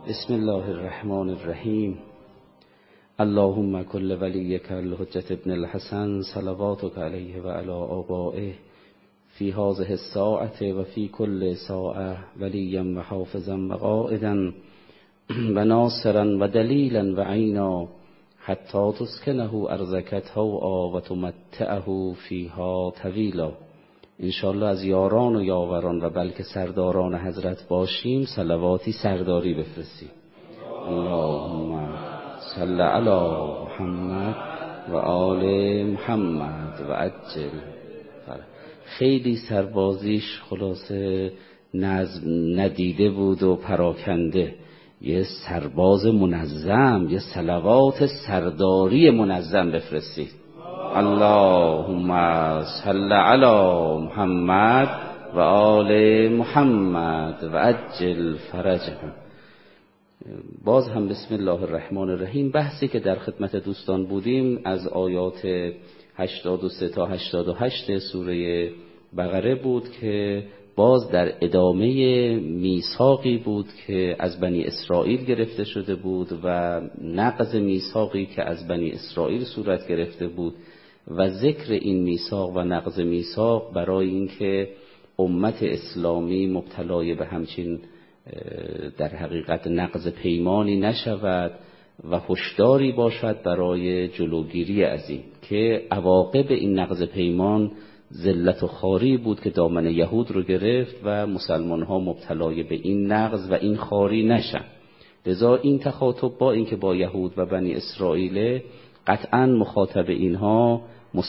بسم الله الرحمن الرحیم. اللهم کل ولیک الحجة ابن الحسن صلواتک علیه و علی آبائه فی هذه الساعة و فی کل ساعة ولیا و حافظا و قائدا و ناصرا و دلیلا و عینا حتی تسکنه ارضک طوعا و تمتعه فیها طویلا. انشاءالله از یاران و یاوران و بلکه سرداران حضرت باشیم صلواتی سرداری بفرستیم. اللهم صل علی محمد و آل محمد و عجل. خیلی سربازیش خلاصه نظم ندیده بود و پراکنده. یه سرباز منظم، یه صلوات سرداری منظم بفرستید. اللهم صل علی محمد و آل محمد و عجل فرجهم. باز هم بسم الله الرحمن الرحیم. بحثی که در خدمت دوستان بودیم از آیات 83 تا 88 سوره بقره بود که باز در ادامه میثاقی بود که از بنی اسرائیل گرفته شده بود و نقض میثاقی که از بنی اسرائیل صورت گرفته بود و ذکر این میثاق و نقض میثاق برای اینکه امت اسلامی مبتلای به همچین در حقیقت نقض پیمانی نشود و هشداری باشد برای جلوگیری از این که عواقب این نقض پیمان ذلت و خواری بود که دامن یهود رو گرفت و مسلمان ها مبتلای به این نقض و این خواری نشن. لذا این تخاطب با اینکه با یهود و بنی اسرائیل قطعا مخاطب اینها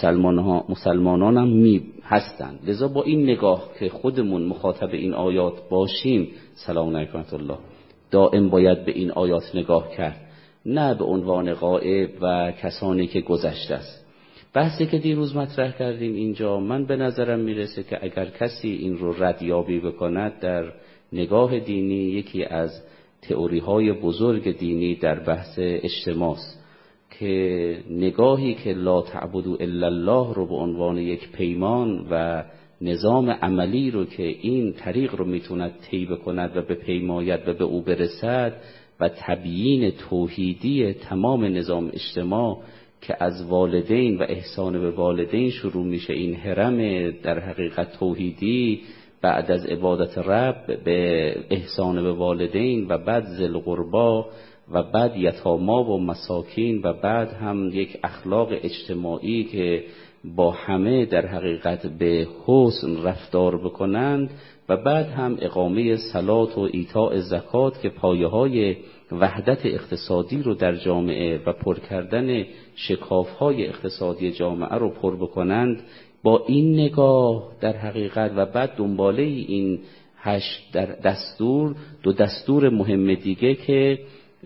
مسلمانان هم هستند. لذا با این نگاه که خودمون مخاطب این آیات باشیم سلام علیکم الله دائم باید به این آیات نگاه کرد، نه به عنوان غائب و کسانی که گذشته است. بحثی که دیروز مطرح کردیم اینجا من به نظرم میرسه که اگر کسی این رو ردیابی بکند در نگاه دینی یکی از تئوری های بزرگ دینی در بحث اجتماع است که نگاهی که لا تعبدوا الا الله رو به عنوان یک پیمان و نظام عملی رو که این طریق رو میتوند طی بکند و به پیمایت و به او برسد و تبیین توحیدی تمام نظام اجتماع که از والدین و احسان به والدین شروع میشه. این هرم در حقیقت توحیدی بعد از عبادت رب به احسان به والدین و بعد ذی القربی و بعد یتاما و مساکین و بعد هم یک اخلاق اجتماعی که با همه در حقیقت به حسن رفتار بکنند و بعد هم اقامه صلات و ایتاء زکات که پایه‌های وحدت اقتصادی رو در جامعه و پر کردن شکاف‌های اقتصادی جامعه رو پر بکنند. با این نگاه در حقیقت و بعد دنباله این 8 دستور دو دستور مهم دیگه که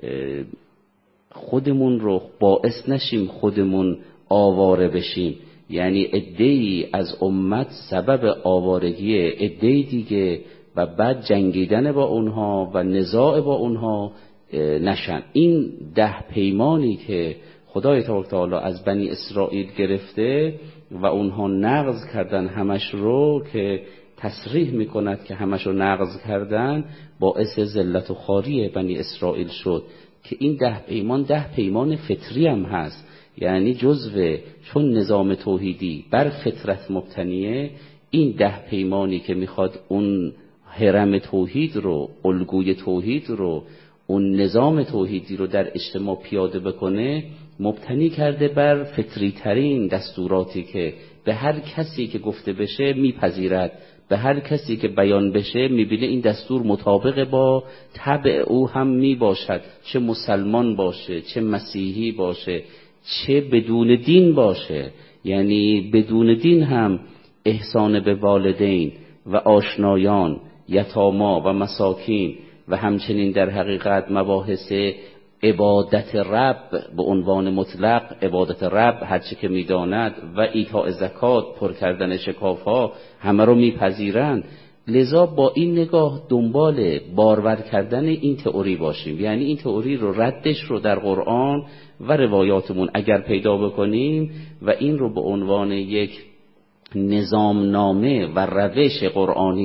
خودمون رو باعث نشیم خودمون آواره بشیم، یعنی عده‌ای از امت سبب آوارگی عده‌ای دیگه و بعد جنگیدن با اونها و نزاع با اونها نشن. این 10 پیمانی که خدای تبارک و تعالی از بنی اسرائیل گرفته و اونها نقض کردن همش رو که تصریح میکند که همش رو نقض کردن باعث ذلت و خواری بنی اسرائیل شد که این 10 پیمان فطری هم هست، یعنی جزو چون نظام توحیدی بر فطرت مبتنیه این 10 پیمانی که میخواد اون هرم توحید رو الگوی توحید رو اون نظام توحیدی رو در اجتماع پیاده بکنه مبتنی کرده بر فطری ترین دستوراتی که به هر کسی که گفته بشه میپذیرد، به هر کسی که بیان بشه میبینه این دستور مطابق با طبع او هم میباشد، چه مسلمان باشه، چه مسیحی باشه، چه بدون دین باشه. یعنی بدون دین هم احسان به والدین و آشنایان، یتاما و مساکین و همچنین در حقیقت مباحث عبادت رب به عنوان مطلق، عبادت رب هرچی که میداند و ایتاء زکات، پر کردن شکافها، همه رو میپذیرند. لذا با این نگاه دنبال بارور کردن این تئوری باشیم، یعنی این تئوری رو ردش رو در قرآن و روایاتمون اگر پیدا بکنیم و این رو به عنوان یک نظام نامه و روش قرآنی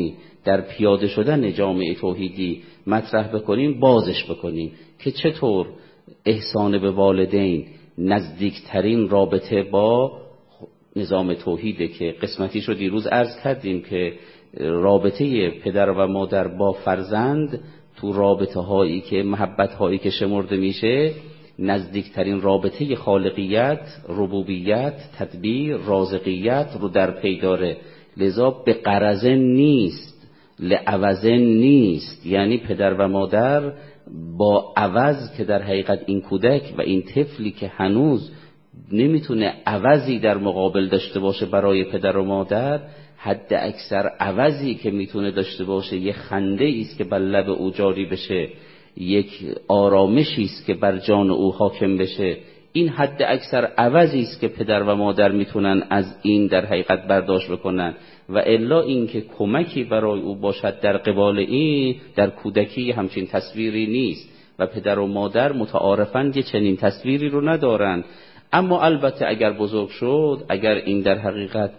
در پیاده شدن جامعه توحیدی مطرح بکنیم، بازش بکنیم که چطور احسان به والدین نزدیکترین رابطه با نظام توحیده که قسمتی شد دیروز عرض کردیم که رابطه پدر و مادر با فرزند تو رابطه هایی که محبت هایی که شمرده میشه نزدیکترین رابطه خالقیت، ربوبیت، تدبیر، رازقیت رو در پی داره. لذا به غرض نیست، لعوض نیست. یعنی پدر و مادر با عوض که در حقیقت این کودک و این طفلی که هنوز نمیتونه عوضی در مقابل داشته باشه برای پدر و مادر، حد اکثر عوضی که میتونه داشته باشه یک خنده است که بر لب او جاری بشه، یک آرامشی است که بر جان او حاکم بشه. این حد اکثر عوضی است که پدر و مادر میتونن از این در حقیقت برداشت بکنن، و الا این که کمکی برای او باشد در قبال این در کودکی همچین تصویری نیست و پدر و مادر متعارفاً یه چنین تصویری رو ندارن. اما البته اگر بزرگ شد، اگر این در حقیقت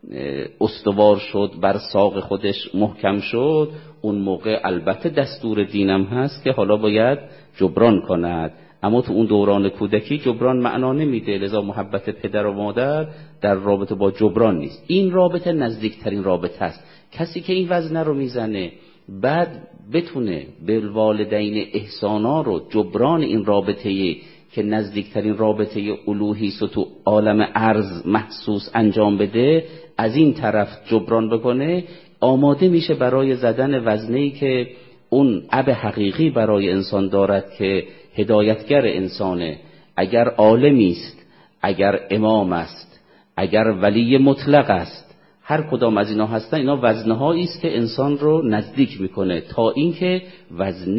استوار شد، بر ساق خودش محکم شد، اون موقع البته دستور دینم هست که حالا باید جبران کند. اما تو اون دوران کودکی جبران معنا نمیده. لذا محبت پدر و مادر در رابطه با جبران نیست. این رابطه نزدیکترین رابطه است. کسی که این وزنه رو میزنه بعد بتونه به والدین احسانا رو جبران این رابطه‌ای که نزدیکترین رابطه الوهی است و تو عالم ارض محسوس انجام بده، از این طرف جبران بکنه، آماده میشه برای زدن وزنه‌ای که اون اب حقیقی برای انسان دارد که هدایتگر انسانه. اگر عالمی است، اگر امام است، اگر ولی مطلق است، هر کدام از اینا هستن، اینا وزنه‌هایی است که انسان رو نزدیک میکنه تا اینکه وزنه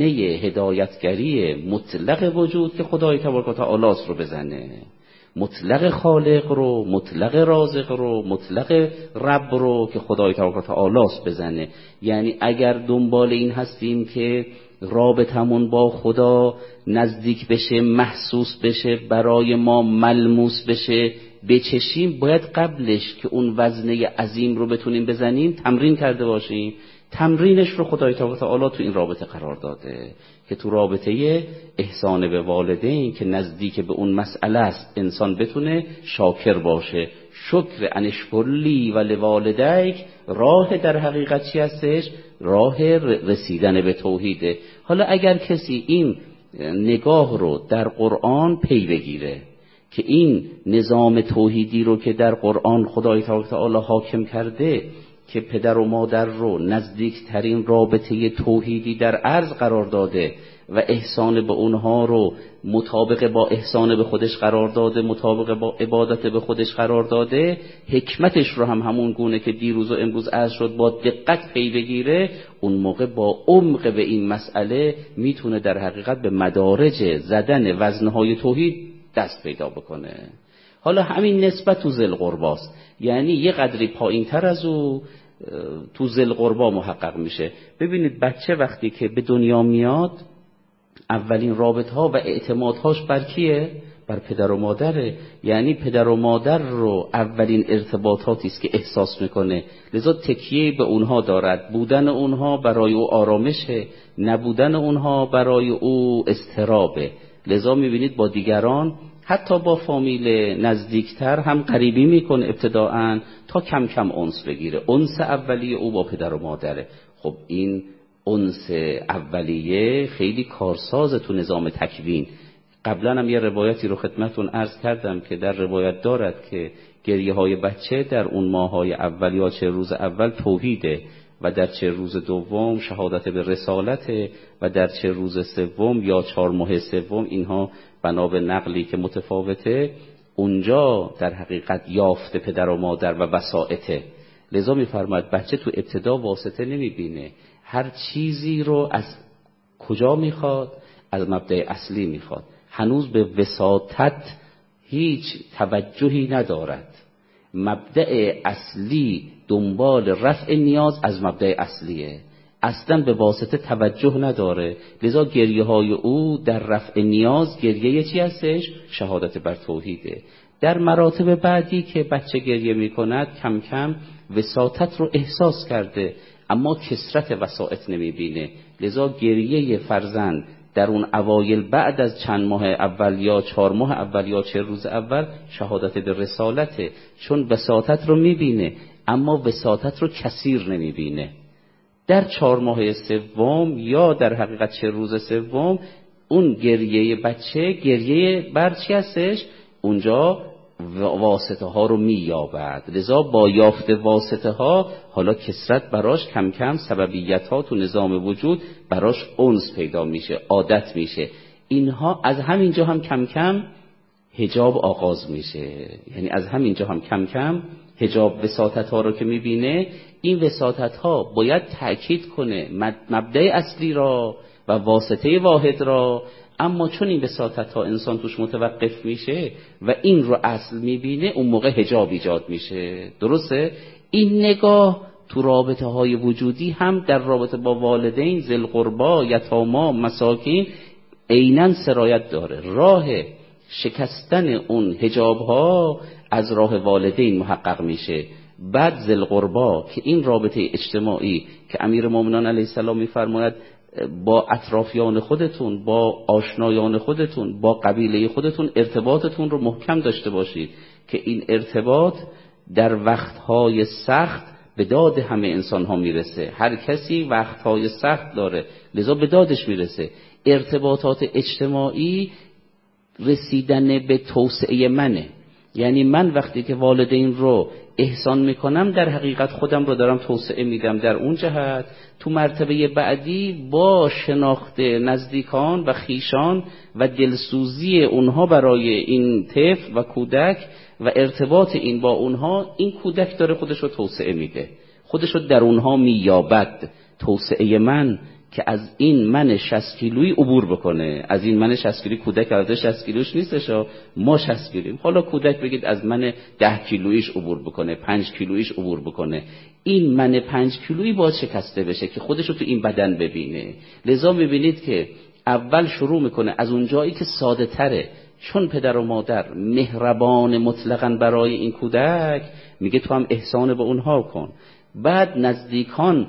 هدایتگری مطلق وجود که خدای تبارک و تعالی است رو بزنه. مطلق خالق رو، مطلق رازق رو، مطلق رب رو که خدای تبارک و تعالی است بزنه. یعنی اگر دنبال این هستیم که رابطمون با خدا نزدیک بشه، محسوس بشه، برای ما ملموس بشه، بچشیم، باید قبلش که اون وزنه عظیم رو بتونیم بزنیم تمرین کرده باشیم. تمرینش رو خدای تعالی تو این رابطه قرار داده که تو رابطه احسان به والدین که نزدیک به اون مسئله است انسان بتونه شاکر باشه. شکر انشکرلی و لوالدیک راه در حقیقت چی هستش؟ راه رسیدن به توحیده. حالا اگر کسی این نگاه رو در قرآن پی بگیره که این نظام توحیدی رو که در قرآن خدای تعالی حاکم کرده که پدر و مادر رو نزدیکترین رابطه توحیدی در عرض قرار داده و احسان به اونها رو مطابق با احسان به خودش قرار داده، مطابق با عبادت به خودش قرار داده، حکمتش رو هم همون گونه که دیروز و امروز عرض شد با دقت پی بگیره، اون موقع با عمق به این مسئله میتونه در حقیقت به مدارج زدن وزنهای توحید دست پیدا بکنه. حالا همین نسبت تو ذی القرباست، یعنی یه قدری پایین تر از او تو ذی القربا محقق میشه. ببینید بچه وقتی که به دنیا میاد اولین رابطه ها و اعتمادهاش بر کیه؟ بر پدر و مادره. یعنی پدر و مادر رو اولین ارتباطاتی است که احساس میکنه، لذا تکیه به اونها دارد. بودن اونها برای او آرامشه، نبودن اونها برای او اضطرابه. لذا میبینید با دیگران حتی با فامیل نزدیکتر هم قریبی میکنه ابتداعاً تا کم کم انس بگیره. انس اولیه او با پدر و مادره. خب این انس اولیه خیلی کارساز تو نظام تکوین. قبلا هم یه روایتی رو خدمتون عرض کردم که در روایت دارد که گریه های بچه در اون ماهای اول یا چه روز اول توحیده و در چه روز دوم شهادت به رسالته و در چه روز سوم یا 4 ماه سوم، اینها بنا به نقلی که متفاوته، اونجا در حقیقت یافته پدر و مادر و وسائطه. لذا می‌فرماید بچه تو ابتدا واسطه نمی‌بینه، هر چیزی رو از کجا میخواد؟ از مبدأ اصلی میخواد. هنوز به وساطت هیچ توجهی ندارد. مبدأ اصلی دنبال رفع نیاز از مبدأ اصلیه، اصلا به واسطه توجه نداره. لذا گریه های او در رفع نیاز گریه چی هستش؟ شهادت بر توحیده. در مراتب بعدی که بچه گریه می کند کم کم وساطت رو احساس کرده. اما کثرت وسائط نمیبینه. لذا گریه فرزند در اون اوایل بعد از چند ماه اول یا 4 ماه اول یا 40 روز اول شهادت به رسالته، چون وساطت رو میبینه اما وساطت رو کثیر نمیبینه. در 4 ماه سوم یا در حقیقت 40 روز سوم اون گریه بچه گریه بر چی هستش؟ اونجا واسطه ها رو مییابد. لذا با یافت واسطه ها حالا کثرت براش کم کم سببیت ها تو نظام وجود براش انس پیدا میشه، عادت میشه. اینها از همینجا هم کم کم حجاب آغاز میشه. یعنی از همینجا هم کم کم حجاب وساطت ها رو که میبینه، این وساطت ها باید تأکید کنه مبدأ اصلی را و واسطه واحد را. اما چون این وساطت ها انسان توش متوقف میشه و این رو اصل میبینه، اون موقع حجاب ایجاد میشه. درسته؟ این نگاه تو رابطه های وجودی هم در رابطه با والدین، ذی القربا، یتاما، مساکین عیناً سرایت داره. راه شکستن اون حجاب ها از راه والدین محقق میشه. بعد ذی القربا که این رابطه اجتماعی که امیرالمومنین علیه السلام میفرماید با اطرافیان خودتون، با آشنایان خودتون، با قبیله خودتون ارتباطتون رو محکم داشته باشید که این ارتباط در وقتهای سخت به داد همه انسان ها میرسه. هر کسی وقتهای سخت داره لذا به دادش میرسه. ارتباطات اجتماعی رسیدن به توسعه منه. یعنی من وقتی که والدین رو احسان میکنم در حقیقت خودم رو دارم توسعه میدم در اون جهت. تو مرتبه بعدی با شناخت نزدیکان و خیشان و دلسوزی اونها برای این طفل و کودک و ارتباط این با اونها، این کودک داره خودش رو توسعه میده، خودش رو در اونها مییابد. توسعه من که از این من 60 کیلویی عبور بکنه. از این من 60 کیلویی کودک البته 60 کیلوش نیستش، ما 60 کیلوییم. حالا کودک بگید از من 10 کیلویش عبور بکنه، 5 کیلویش عبور بکنه. این من 5 کیلویی باید شکسته بشه که خودش رو تو این بدن ببینه. لذا میبینید که اول شروع میکنه از اون جایی که ساده تره، چون پدر و مادر مهربان مطلقاً برای این کودک، میگه تو هم احسان به اونها کن. بعد نزدیکان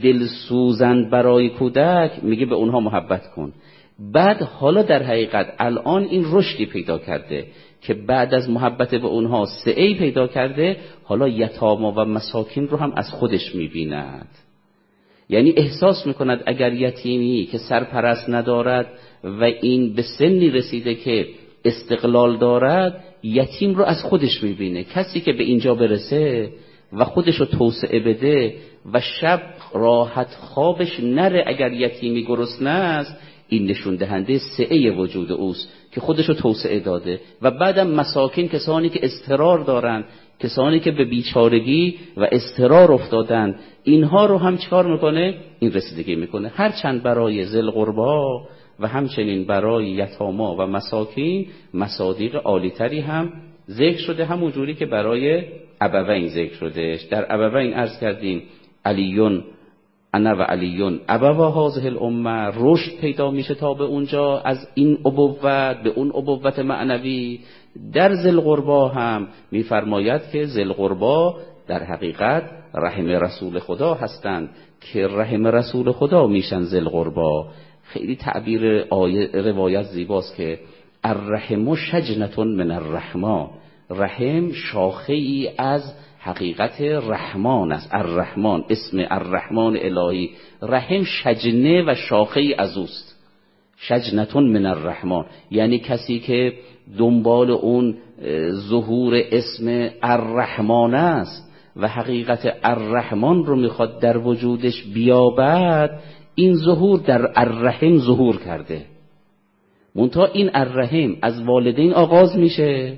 دلسوزند برای کودک، میگه به اونها محبت کن. بعد حالا در حقیقت الان این رشدی پیدا کرده که بعد از محبت به اونها سعی پیدا کرده، حالا یتاما و مساکین رو هم از خودش میبیند. یعنی احساس میکند اگر یتیمی که سرپرست ندارد و این به سنی رسیده که استقلال دارد، یتیم رو از خودش میبینه. کسی که به اینجا برسه و خودش رو توسعه بده و شب راحت خوابش نره اگر یتیمی گرسنه است، این نشون دهنده سعه وجود اوست که خودش رو توسعه داده. و بعدم مساکین، کسانی که اضطرار دارن، کسانی که به بیچارگی و اضطرار افتادن، اینها رو هم چکار میکنه؟ این رسیدگی میکنه. هرچند برای ذی القربا و همچنین برای یتاما و مساکین مصادیق عالی‌تری هم ذکر شده، همون جوری که برای ابوین ذکر شده. در ابوین عرض کردیم علیون انا و علیون ابوا هذه الامه، رشد پیدا میشه تا به اونجا از این ابوت به اون ابوت معنوی. در ذی القربا هم میفرماید که ذی القربا در حقیقت رحم رسول خدا هستند که رحم رسول خدا میشن ذی القربا. خیلی تعبیر روایت زیباست که الرحم شجنة من الرحمن، رحم شاخه ای از حقیقت رحمان است. الرحمن، اسم الرحمن الهی، رحم شجنه و شاخه ای از اوست. شجنة من الرحمن یعنی کسی که دنبال اون ظهور اسم الرحمن است و حقیقت الرحمن رو میخواد در وجودش بیابد، این ظهور در الرحم ظهور کرده. منتها این الرحم از والدین آغاز میشه،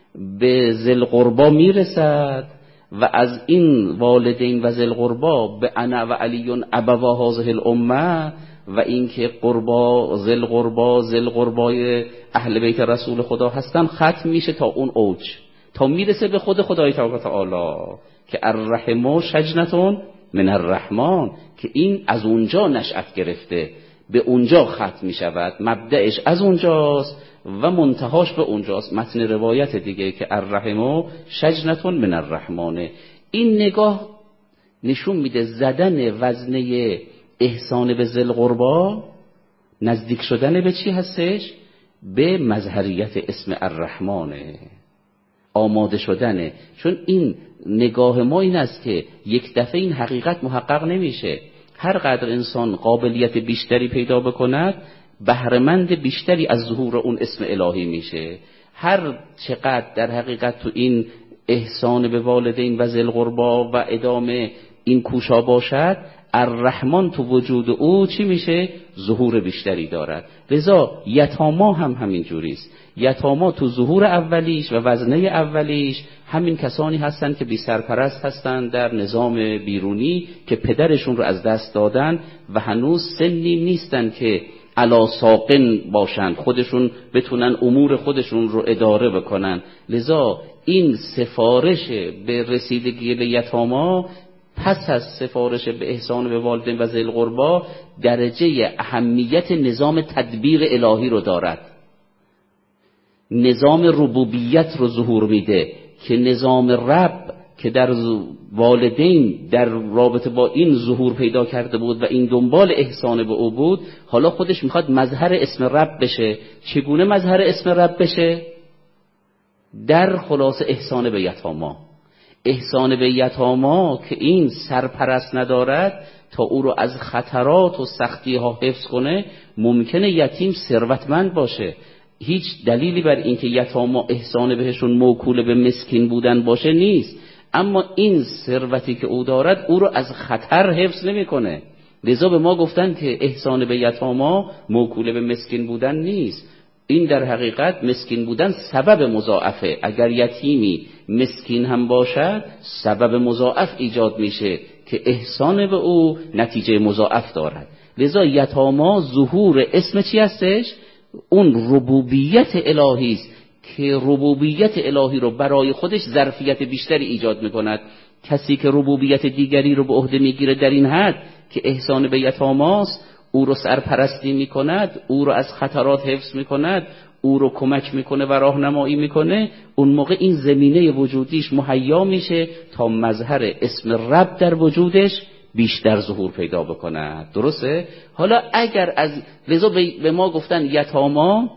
به ذی القربا میرسد و از این والدین و ذی القربا به انا و علیون ابوا هذه الامه و اینکه قربا ذی القربای اهل بیت رسول خدا هستن ختم میشه تا اون اوج، تا میرسه به خود خدای تعالی که الرحم شجنة من الرحمن، که این از اونجا نشأت گرفته، به اونجا ختم میشود، مبدأش از اونجاست و منتهاش به اونجاست. متن روایت دیگه که الرحم شجنة من الرحمن. این نگاه نشون میده زدن وزنه احسان به ذی القربا نزدیک شدن به چی هستش؟ به مظهریت اسم الرحمنه، آماده شدنه. چون این نگاه ما این است که یک دفعه این حقیقت محقق نمیشه. هر قدر انسان قابلیت بیشتری پیدا بکند بهره‌مند بیشتری از ظهور اون اسم الهی میشه. هر چقدر در حقیقت تو این احسان به والدین و ذی القربا و ادامه این کوشا باشد، الرحمن تو وجود او چی میشه؟ ظهور بیشتری دارد. لذا یتاما هم همین جوریست. یتاما تو ظهور اولیش و وزنه اولیش همین کسانی هستند که بی سرپرست هستند در نظام بیرونی، که پدرشون رو از دست دادن و هنوز سنی نیستن که علا ساقن باشند، خودشون بتونن امور خودشون رو اداره بکنن. لذا این سفارش به رسیدگی به یتاما پس از سفارش به احسان به والدین و ذی القربا درجه اهمیت نظام تدبیر الهی رو دارد. نظام ربوبیت رو ظهور میده که نظام رب که در والدین در رابطه با این ظهور پیدا کرده بود و این دنبال احسان به او بود، حالا خودش میخواد مظهر اسم رب بشه. چگونه مظهر اسم رب بشه؟ در خلاص احسان به یتاما. احسان به یتاما که این سرپرست ندارد تا او رو از خطرات و سختی ها حفظ کنه. ممکنه یتیم ثروتمند باشه، هیچ دلیلی بر اینکه یتاما احسان بهشون موکول به مسکین بودن باشه نیست، اما این ثروتی که او دارد او رو از خطر حفظ نمیکنه. لذا به ما گفتن که احسان به یتاما موکول به مسکین بودن نیست. این در حقیقت مسکین بودن سبب مضاعفه. اگر یتیمی مسکین هم باشد سبب مضاعف ایجاد میشه که احسان به او نتیجه مضاعف دارد. لذا یتاما ظهور اسم چی هستش؟ اون ربوبیت الهی است که ربوبیت الهی رو برای خودش ظرفیت بیشتری ایجاد میکند. کسی که ربوبیت دیگری رو به عهده میگیره در این حد که احسان به یتاماست، او رو سرپرستی میکند، او رو از خطرات حفظ میکند، او رو کمک میکنه و راهنمایی میکنه، اون موقع این زمینه وجودیش مهیا میشه تا مظهر اسم رب در وجودش بیشتر ظهور پیدا بکند. درسته؟ حالا اگر از لذا به ما گفتن یتاما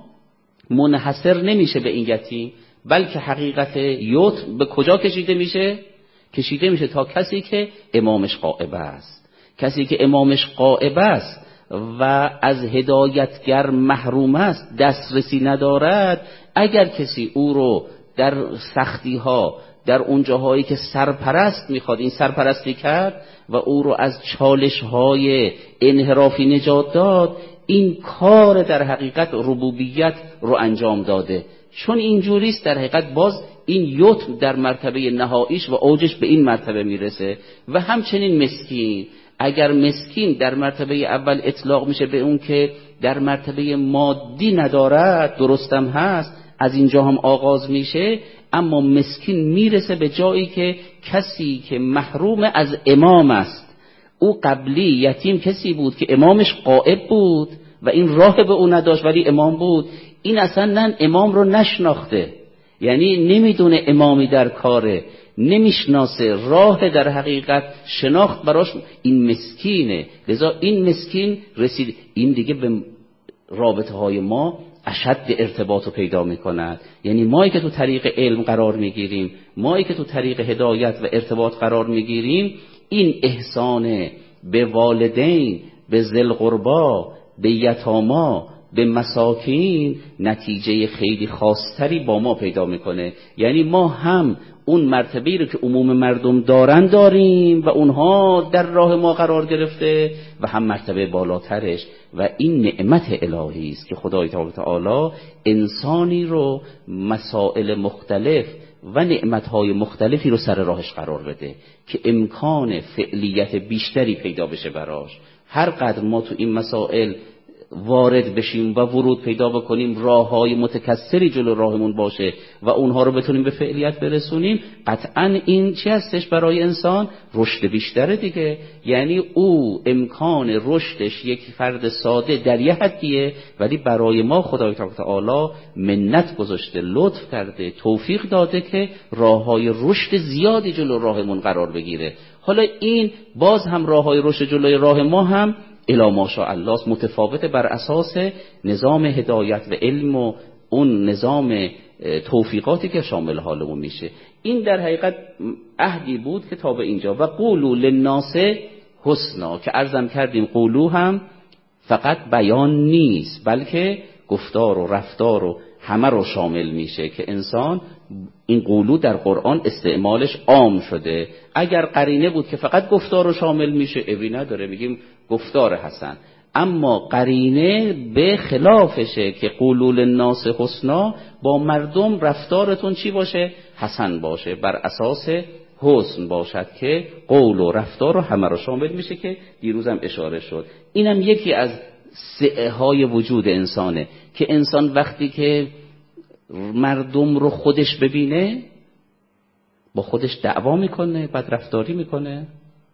منحصر نمیشه به این یتیم، بلکه حقیقت یتم به کجا کشیده میشه؟ کشیده میشه تا کسی که امامش غائب است. کسی که امامش غائب است و از هدایتگر محروم است، دسترسی ندارد، اگر کسی او رو در سختی ها، در اون جاهایی که سرپرست میخواد این سرپرستی کرد و او رو از چالش های انحرافی نجات داد، این کار در حقیقت ربوبیت رو انجام داده. چون اینجوریست در حقیقت باز این یتم در مرتبه نهاییش و اوجش به این مرتبه میرسه. و همچنین مسکین، اگر مسکین در مرتبه اول اطلاق میشه به اون که در مرتبه مادی ندارد، درستم هست، از اینجا هم آغاز میشه، اما مسکین میرسه به جایی که کسی که محروم از امام است. او قبلی یتیم کسی بود که امامش غائب بود و این راه به او نداشت ولی امام بود. این اصلا امام رو نشناخته، یعنی نمیدونه امامی در کاره، نمیشناسه، راه در حقیقت شناخت براش این مسکینه. لذا این مسکین رسید، این دیگه به رابطه های ما اشد ارتباط رو پیدا میکند. یعنی مایی که تو طریق علم قرار میگیریم، مایی که تو طریق هدایت و ارتباط قرار میگیریم، این احسان به والدین، به ذی القربا، به یتاما، به مساکین نتیجه خیلی خاصتری با ما پیدا میکنه. یعنی ما هم اون مرتبه‌ای رو که عموم مردم داریم و اونها در راه ما قرار گرفته، و هم مرتبه بالاترش، و این نعمت الهی است که خدای تعالی انسانی رو مسائل مختلف و نعمتهای مختلفی رو سر راهش قرار بده که امکان فعلیت بیشتری پیدا بشه براش. هر قدر ما تو این مسائل وارد بشیم و ورود پیدا بکنیم، راههای متکثری جلو راهمون باشه و اونها رو بتونیم به فعلیت برسونیم، قطعا این چی هستش برای انسان؟ رشد بیشتره دیگه. یعنی او امکان رشدش یک فرد ساده در یه حدیه، ولی برای ما خدای تعالی منت گذاشته، لطف کرده، توفیق داده که راههای رشد زیادی جلو راهمون قرار بگیره. حالا این باز هم راههای رشد جلوی راه ما هم الا ماشاءالله متفاوته بر اساس نظام هدایت و علم و اون نظام توفیقاتی که شامل حالمون میشه. این در حقیقت عهدی بود که تا به اینجا و قولوا للناس حسنا، که عرضم کردیم قولو هم فقط بیان نیست بلکه گفتار و رفتار و همه رو شامل میشه که انسان این قولو در قرآن استعمالش عام شده. اگر قرینه بود که فقط گفتار رو شامل میشه عیبی نداره، میگیم گفتار حسن. اما قرینه به خلافشه که قولوا للناس حسنا، با مردم رفتارتون چی باشه؟ حسن باشه، بر اساس حسن باشد که قول و رفتار رو همه رو شامل میشه که دیروزم اشاره شد. اینم یکی از سعهای وجود انسانه که انسان وقتی که مردم رو خودش ببینه با خودش دعوا میکنه، بدرفتاری میکنه.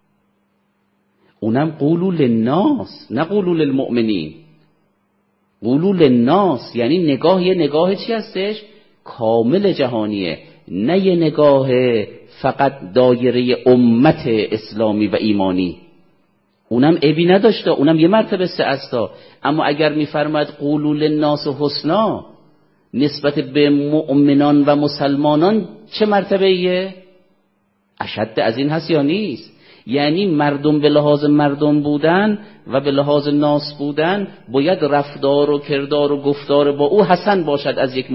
اونم قولوا للناس، نه قولوا للمؤمنین. قولوا للناس یعنی یه نگاه چی هستش؟ کامل جهانیه، نه یه نگاه فقط دایره امت اسلامی و ایمانی. اونم عیبی نداشته، اونم یه مرتبه سعستا. اما اگر میفرماید قولوا للناس حسنا نسبت به مؤمنان و مسلمانان چه مرتبه ایه؟ اشد از این هست یا نیست؟ یعنی مردم به لحاظ مردم بودن و به لحاظ ناس بودن باید رفتار و کردار و گفتار با او حسن باشد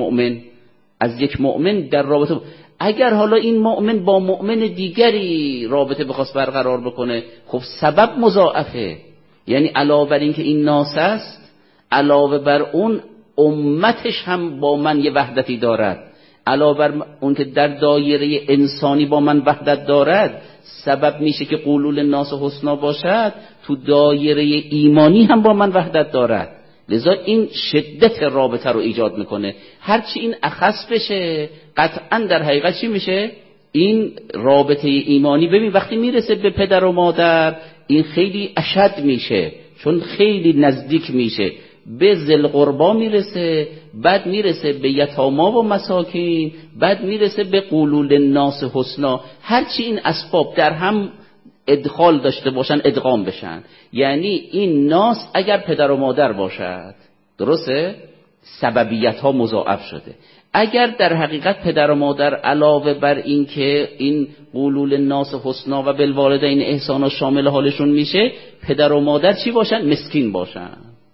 از یک مؤمن در رابطه. اگر حالا این مؤمن با مؤمن دیگری رابطه بخواست برقرار بکنه، خب سبب مضاعفه. یعنی علاوه بر این که این ناس است، علاوه بر اون امتش هم با من یه وحدتی دارد، علاوه بر اون که در دایره انسانی با من وحدت دارد، سبب میشه که قولوا للناس حسنا باشد تو دایره ایمانی هم با من وحدت دارد. لذا این شدت رابطه رو ایجاد میکنه. هرچی این اخص بشه قطعا در حقیقت چی میشه؟ این رابطه ایمانی ببین وقتی میرسه به پدر و مادر این خیلی اشد میشه، چون خیلی نزدیک میشه. به ذل قربا میرسه، بعد میرسه به یتاما و مساکین، بعد میرسه به قولوا للناس حسنا. هرچی این اسباب در هم ادخال داشته باشن ادغام بشن. یعنی این ناس اگر پدر و مادر باشد، درسته؟ سببیت ها مضاعف شده. اگر در حقیقت پدر و مادر علاوه بر این که این قولوا للناس حسنا و بالوالدین احسانا شامل حالشون میشه، پدر و مادر چی باشن؟ مسکین باشن.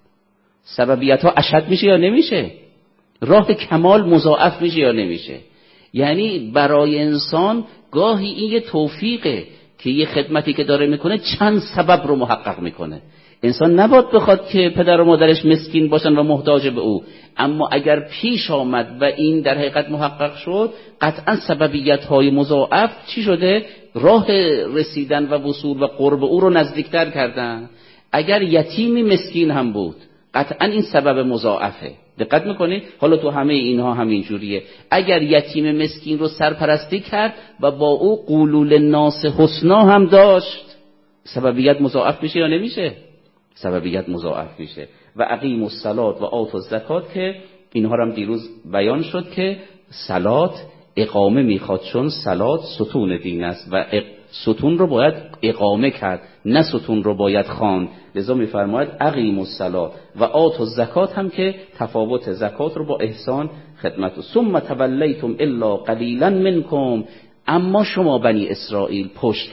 سببیت ها اشد میشه یا نمیشه؟ راه کمال مضاعف میشه یا نمیشه؟ یعنی برای انسان گاهی این یه توفیقه که یه خدمتی که داره میکنه چند سبب رو محقق میکنه. انسان نباید بخواد که پدر و مادرش مسکین باشن و محتاج به او، اما اگر پیش آمد و این در حقیقت محقق شد، قطعا سببیت های مضاعف چی شده؟ راه رسیدن و وصول و قرب او رو نزدیکتر کردن. اگر یتیمی مسکین هم بود قطعا این سبب مضاعفه. دقت میکنید؟ حالا تو همه اینها همین جوریه. اگر یتیم مسکین رو سرپرستی کرد و با او قولوا للناس حسنا هم داشت، سببیت مضاعف میشه یا نمیشه؟ سببیت مضاعف میشه. و اقیموا الصلاة و آتوا الزکات که اینها هم دیروز بیان شد که صلات اقامه میخواد، چون صلات ستون دین است و ستون رو باید اقامه کرد، نه ستون رو باید خواند. لذا میفرماید اقیموا الصلاة و آتوا الزکات هم که تفاوت زکات رو با احسان خدمت. ثم تولیتم الا قلیلا منکم، اما شما بنی اسرائیل پشت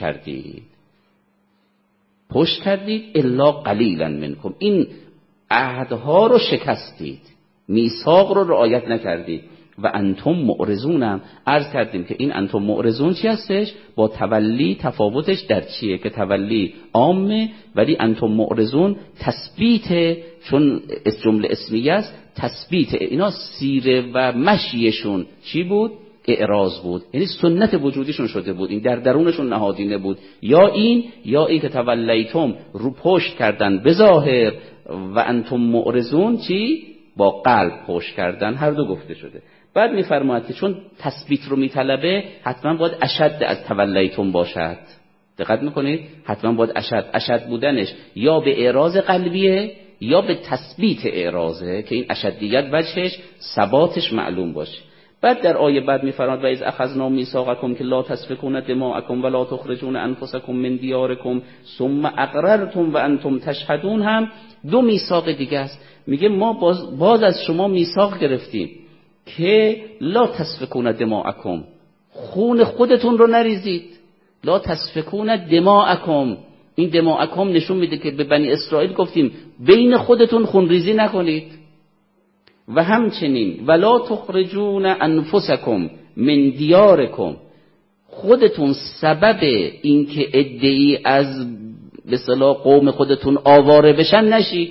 کردید الا قلیلا منکم، این عهدها رو شکستید، میثاق رو رعایت نکردید. و انتم معرضون، عرض کردیم که این انتم معرضون چی هستش؟ با تولی تفاوتش در چیه؟ که تولی عامه ولی انتم معرضون تثبیت، چون جمله اسمیه است، تثبیت. اینا سیره و مشیشون چی بود؟ اعراض بود، یعنی سنت وجودیشون شده بود، این در درونشون نهادینه بود. یا این که تولیتم رو پشت کردن به ظاهر و انتم معرضون چی؟ با قلب پشت کردن، هر دو گفته شده. بعد میفرماید که چون تثبیت رو میطلبه حتما باید اشد از تولیتون باشد. دقت میکنید؟ حتما باید اشد بودنش یا به اعراض قلبیه یا به تثبیت اعراضه که این اشدیت وجهش ثباتش معلوم باشه. بعد در آیه بعد میفرماید و اذ اخذنا میثاقکم که لا تسفکون دماءکم ولا تخرجون انفسکم من دیارکم ثم اقررتم و انتم تشهدون هم دو میثاق دیگه است. میگه ما باز از شما میثاق گرفتیم که لا تسفکون دماءکم، خون خودتون رو نریزید. لا تسفکون دماءکم، این دماءکم نشون میده که به بنی اسرائیل گفتیم بین خودتون خونریزی نکنید. و همچنین ولا تخرجون انفسکم من دیارکم، خودتون سبب این که عده‌ای از به اصطلاح قوم خودتون آواره بشن نشید.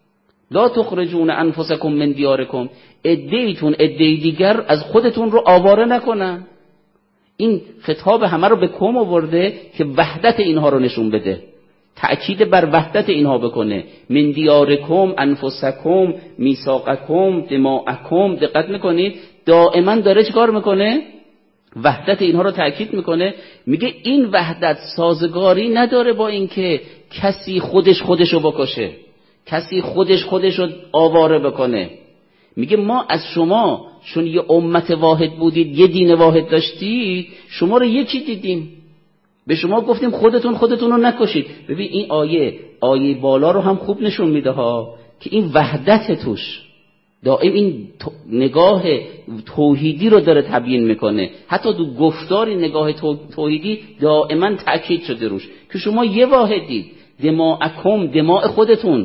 لا تخرجون انفسکم من دیارکم، عده‌ایتون عده‌ای دیگر از خودتون رو آواره نکنن. این خطاب همه رو به کم آورده که وحدت اینها رو نشون بده، تأکید بر وحدت اینها بکنه. من دیارکم انفسکم میثاقکم دماءکم. دقت میکنید دائما داره چیکار میکنه؟ وحدت اینها رو تأکید میکنه. میگه این وحدت سازگاری نداره با اینکه کسی خودشو بکشه، کسی خودشو آواره بکنه. میگه ما از شما چون یه امت واحد بودید، یه دین واحد داشتید، شما رو یکی دیدیم، به شما گفتیم خودتون رو نکشید. ببین این آیه بالا رو هم خوب نشون میده ها که این وحدت توش دائم این نگاه توحیدی رو داره تبیین میکنه. حتی تو گفتاری نگاه توحیدی دائما تأکید شده روش که شما یه واحدید. دماءکم، دماء خودتون.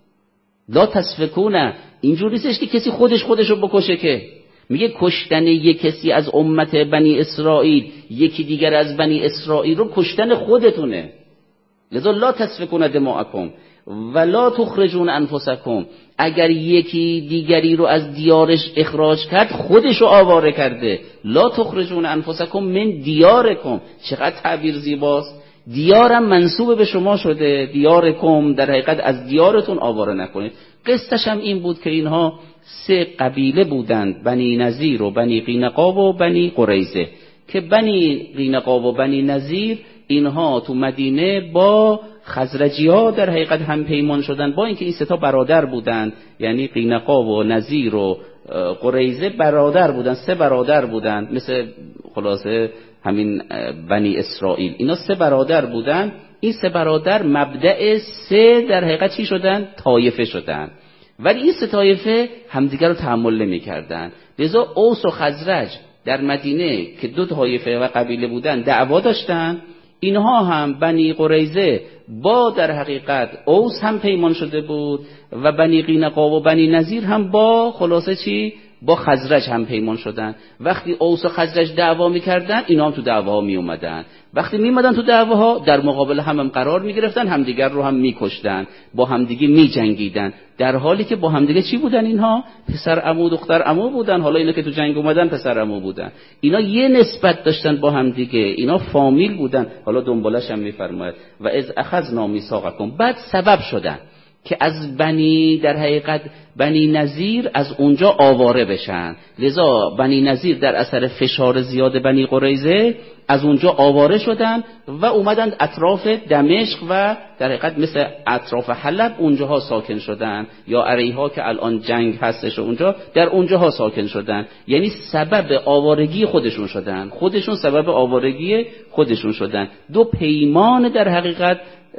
لا تسفکون، اینجوری نیستش که کسی خودشو بکشه، که میگه کشتن یک کسی از امت بنی اسرائیل یکی دیگر از بنی اسرائیل رو کشتن خودتونه. لذا لا تسفکون دماءکم ولا تخرجون انفسکم، اگر یکی دیگری رو از دیارش اخراج کرد خودشو آواره کرده. لا تخرجون انفسکم من دیارکم، چقدر تعبیر زیباست. دیارم منسوب به شما شده، دیارکم در حقیقت از دیارتون آواره نکنید. قصتش هم این بود که اینها 3 قبیله بودند، بنی نضیر و بنی قینقاع و بنی قریظه، که بنی قینقاع و بنی نضیر اینها تو مدینه با خزرجی ها در حقیقت هم پیمان شدن، با اینکه این 3 تا برادر بودند، یعنی قینقاع و نضیر و قریظه برادر بودند، 3 برادر بودند، مثل خلاصه همین بنی اسرائیل. اینا 3 برادر بودند. این 3 برادر مبدأ 3 در حقیقت چی شدن؟ طایفه شدن. ولی این 3 طایفه همدیگر رو تحمل نمی‌کردند. لذا اوس و خزرج در مدینه که 2 طایفه و قبیله بودن دعوا داشتن. اینها هم بنی قریظه با در حقیقت اوس هم پیمان شده بود و بنی قینقاع و بنی نضیر هم با خلاصه چی؟ با خزرج هم پیمان شدن. وقتی اوس و خزرج دعوا میکردن اینا هم تو دعواها می اومدن. وقتی می اومدن تو دعواها در مقابل هم قرار می گرفتن، همدیگر رو هم میکشتن، با همدیگه می جنگیدن، در حالی که با همدیگه چی بودن؟ اینها پسر عمو دختر عمو بودن. حالا اینا که تو جنگ اومدن پسر عمو بودن. اینا یه نسبت داشتن با همدیگه، اینا فامیل بودن. حالا دنبالش هم میفرماید و اذ اخذنا میثاقکم. بعد سبب شدن که از بنی در حقیقت بنی نضیر از اونجا آواره بشن. لذا بنی نضیر در اثر فشار زیاد بنی قریظه از اونجا آواره شدن و اومدن اطراف دمشق و در حقیقت مثل اطراف حلب اونجاها ساکن شدن، یا اریحا که الان جنگ هستش اونجا، در اونجاها ساکن شدن. یعنی سبب آوارگی خودشون شدن، خودشون سبب آوارگی خودشون شدن. 2 پیمان در حقیقت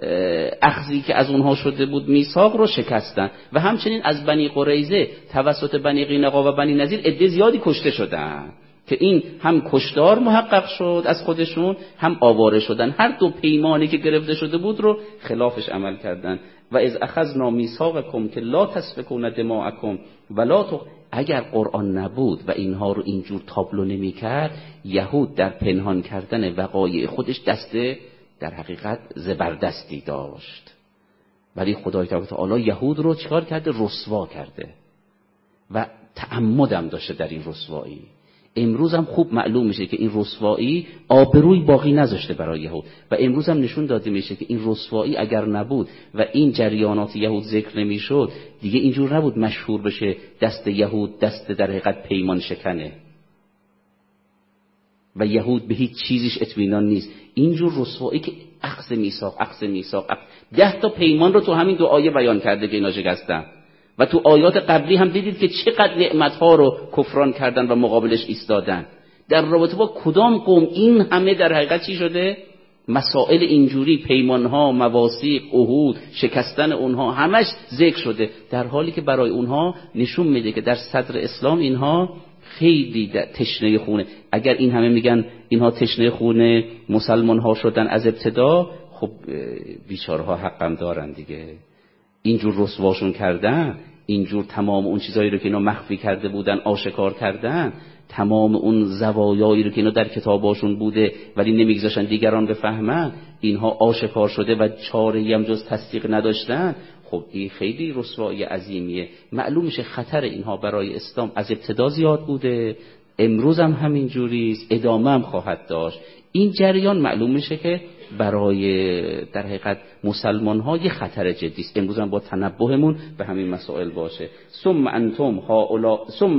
اخذی که از اونها شده بود میثاق رو شکستن. و همچنین از بنی قریظه توسط بنی قینقاع و بنی نضیر عده زیادی کشته شدن که این هم کشتار محقق شد از خودشون، هم آواره شدن. هر 2 پیمانی که گرفته شده بود رو خلافش عمل کردن. و اذ اخذنا میثاقکم که لا تسفکون دماءکم ولا اگر قرآن نبود و اینها رو اینجور تابلو نمی‌کرد، یهود در پنهان کردن وقایع خودش دسته در حقیقت زبردستی داشت. ولی خدای تعالی یهود رو چیکار کرده؟ رسوا کرده و تعمدم داشته در این رسوایی. امروز هم خوب معلوم میشه که این رسوایی آبروی باقی نذاشته برای یهود و امروز هم نشون داده میشه که این رسوایی اگر نبود و این جریانات یهود ذکر نمیشد دیگه اینجور نبود مشهور بشه دست یهود دست در حقیقت پیمان شکنه و یهود به هیچ چیزیش اطمینان نیست. اینجور رسوایی که اخذ میثاق 10 تا پیمان رو تو همین 2 آیه بیان کرده که اینا شکستن و تو آیات قبلی هم دیدید که چقدر نعمت‌ها رو کفران کردن و مقابلش ایستادن. در رابطه با کدام قوم این همه در حقیقت چی شده؟ مسائل اینجوری، پیمان‌ها، مواثیق، عهود، شکستن اونها همش ذکر شده، در حالی که برای اونها نشون میده که در صدر اسلام اینها خیلی تشنه خونه. اگر این همه میگن اینها تشنه خونه مسلمان‌ها شدن از ابتدا، خب بیچاره‌ها حقم دارن دیگه. اینجور رسواشون کردن، اینجور تمام اون چیزایی رو که اینا مخفی کرده بودن آشکار کردن، تمام اون زوایایی رو که اینا در کتاباشون بوده ولی نمیگذاشتن دیگران بفهمن، اینها آشکار شده و چاره‌ای هم جز تصدیق نداشتن. خب این خیلی رسوایی عظیمیه. معلوم میشه خطر اینها برای اسلام از ابتدا زیاد بوده، امروز هم همین جوریست، ادامه هم خواهد داشت. این جریان معلوم میشه که برای در حقیقت مسلمان ها یه خطر جدی است. امروز هم با تنبهمون به همین مسائل باشه. ثم انتم هؤلاء ثم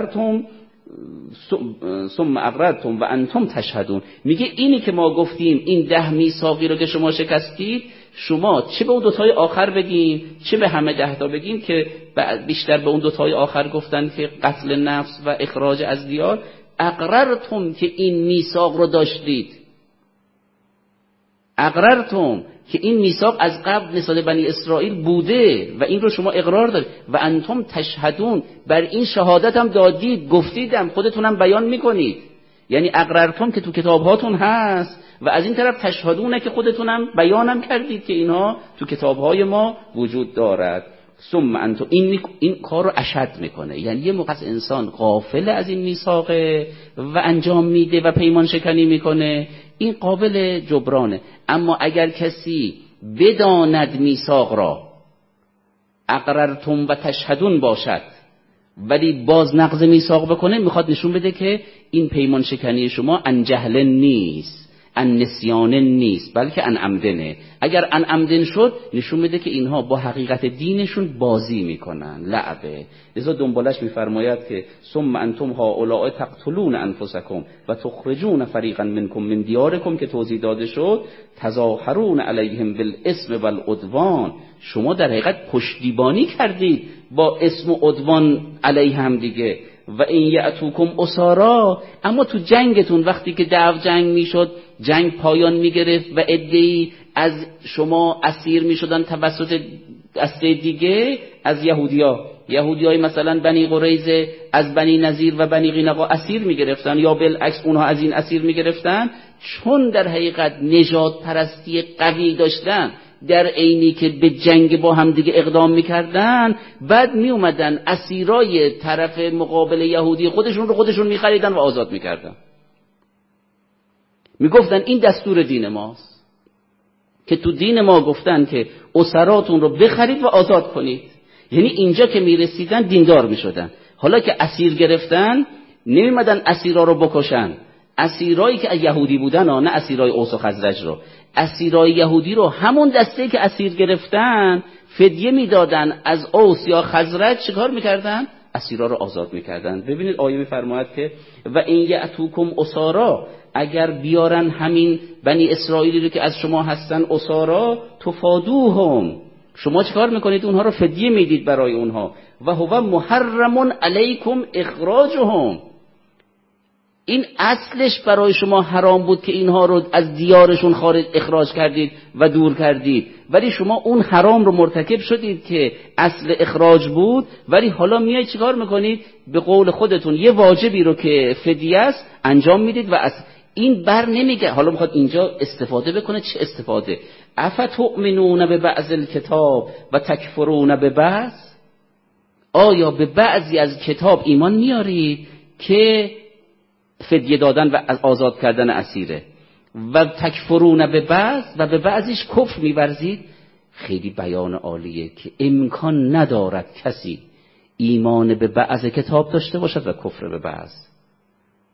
اقررتم و انتم تشهدون. میگه اینی که ما گفتیم، این 10 میثاقی رو که شما شکستید، شما چه به اون 2 تای آخر بگیم چه به همه 10 تا بگیم که بیشتر به اون 2 تای آخر گفتن که قتل نفس و اخراج از دیار، اقررتم که این میثاق رو داشتید، اقررتم که این میثاق از قبل نسبت بنی اسرائیل بوده و این رو شما اقرار دارید و انتم تشهدون، بر این شهادت هم دادید، گفتیدم، خودتونم بیان میکنید. یعنی اقررتم که تو کتابهاتون هست و از این طرف تشهدونه که خودتونم بیانم کردید که اینها تو کتابهای ما وجود دارد. ثم انتم، این کار رو اشد میکنه. یعنی یه موقع انسان غافل از این میثاقه و انجام میده و پیمان شکنی میکنه، این قابل جبرانه. اما اگر کسی بداند میثاق را، اقررتم و تشهدون باشد ولی باز نقض میثاق بکنه، میخواد نشون بده که این پیمان شکنی شما عن جهل نیست، عن نسیان نیست، بلکه عن عمدنه. اگر عن عمدن شد نشون میده که اینها با حقیقت دینشون بازی میکنن، لعبه. لذا دنبالش میفرماید که ثم انتم هؤلاء تقتلون انفسکم و تخرجون فریقا منکم من دیارکم، که توضیح داده شد، تظاهرون علیهم بالاسم والعدوان، شما در حقیقت پشتیبانی کردید با اسم و عدوان علیهم دیگه. و این یأتوکم اسارا، اما تو جنگتون وقتی که دعو جنگ میشد، جنگ پایان میگرفت و عده‌ای از شما اسیر میشدن توسط دسته دیگه از یهودیای مثلا بنی قریظه از بنی نذیر و بنی قینقاع اسیر میگرفتن، یا بالعکس اونها از این اسیر میگرفتن، چون در حقیقت نژاد پرستی قوی داشتن، در عینی که به جنگ با هم دیگه اقدام میکردن، بعد میومدن اسیرای طرف مقابل یهودی خودشون میخریدن و آزاد میکردن. میگفتن این دستور دین ماست، که تو دین ما گفتن که اسراتون رو بخرید و آزاد کنید. یعنی اینجا که میرسیدن دیندار میشدن. حالا که اسیر گرفتن، نمیمدن اسیرا رو بکشن، اسیرایی که یهودی بودن، نه اسیرای اوس و خزرج رو، اسیرای یهودی رو همون دسته که اسیر گرفتن فدیه میدادن از اوس یا خزرج، چیکار میکردن؟ اسیرا رو آزاد میکردن. ببینید آیه میفرماید که و این یأتوکم اسارا، اگر بیارن همین بنی اسرائیلی رو که از شما هستن اسارا، تفادوهم، شما چیکار میکنید؟ اونها رو فدیه میدید برای اونها. و هو محرم علیکم اخراجهم، این اصلش برای شما حرام بود که اینها رو از دیارشون اخراج کردید و دور کردید، ولی شما اون حرام رو مرتکب شدید که اصل اخراج بود، ولی حالا میایید چیکار میکنید؟ به قول خودتون یه واجبی رو که فدیه است انجام میدید و از این بر نمیگه. حالا میخواد اینجا استفاده بکنه. چه استفاده؟ افتؤمنون ببعض الکتاب و تکفرون ببعض، آیا به بعضی از کتاب ایمان میارید که فدیه دادن و آزاد کردن اسیره، و تکفرون به بعض، و به بعضیش کفر می‌ورزید؟ خیلی بیان عالیه که امکان ندارد کسی ایمان به بعض کتاب داشته باشد و کفر به بعض.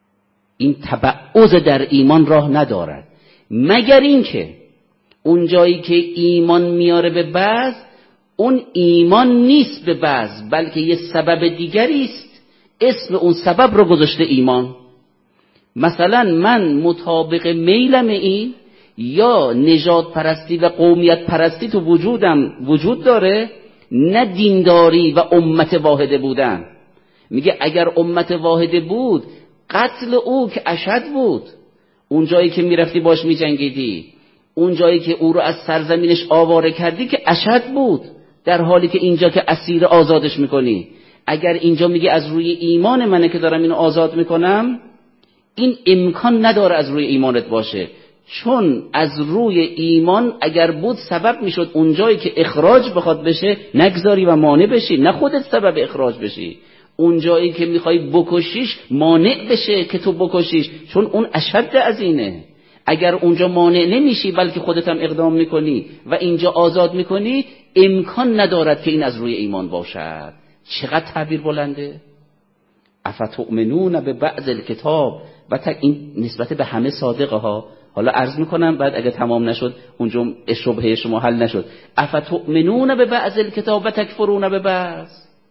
این تبعض در ایمان راه ندارد، مگر اینکه اون جایی که ایمان میاره به بعض، اون ایمان نیست به بعض، بلکه یه سبب دیگری است، اسم اون سبب رو گذاشته ایمان. مثلا من مطابق میلم این، یا نژاد پرستی و قومیت پرستی تو وجودم وجود داره، نه دینداری و امت واحده بودن. میگه اگر امت واحده بود، قتل او که اشد بود، اون جایی که میرفتی باش میجنگیدی، اون جایی که او رو از سرزمینش آواره کردی که اشد بود، در حالی که اینجا که اسیر آزادش میکنی. اگر اینجا میگه از روی ایمان منه که دارم اینو آزاد میکنم، این امکان نداره از روی ایمانت باشه، چون از روی ایمان اگر بود سبب میشد اون جایی که اخراج بخواد بشه نگذاری و مانع بشی، نه خودت سبب اخراج بشی. اون جایی که میخوای بکشیش مانع بشه که تو بکشیش، چون اون اشد از اینه. اگر اونجا مانع نمیشی بلکه خودت هم اقدام میکنی و اینجا آزاد میکنی، امکان ندارد که این از روی ایمان باشد. چقدر تعبیر بلنده. افتؤمنون به بعض الکتاب، و این نسبت به همه صادقه ها. حالا عرض میکنم بعد اگه تمام نشد اونجا شبهه شما حل نشد. افتؤمنون به بعض الکتاب و تکفرون به بعض.